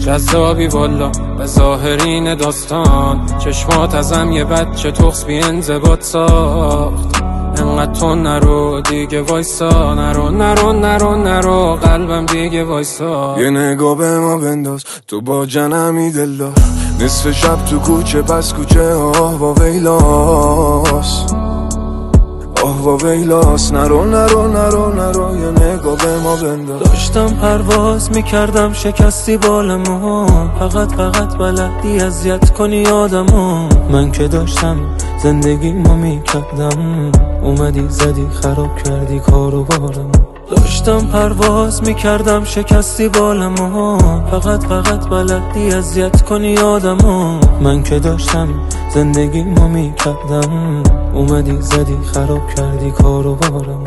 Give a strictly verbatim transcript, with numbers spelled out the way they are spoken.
جذابی والا به ظاهرین داستان، چشمات ازم یه بچه تخص بی انضباط ساخت. انقدر تو نرو دیگه وایسا، نرو نرو نرو نرو قلبم دیگه وایسا. یه نگاه به ما بنداز تو با جنمی دل دار، نصف شب تو کوچه پس کوچه آه و ویلاس، آه و ویلاس. نرو نرو نرو نرو یه نگاه به ما بنداز. داشتم پرواز میکردم شکستی بالمو، فقط فقط بلدی اذیت کنی آدمو. من که داشتم زندگی ما میکردم، اومدی زدی خراب کردی کارو بارمو. داشتم پرواز میکردم شکستی بالمو، فقط فقط بلدی اذیت کنی آدمو. من که داشتم زندگی ما میکردم، اومدی زدی خراب کردی کارو بارمو.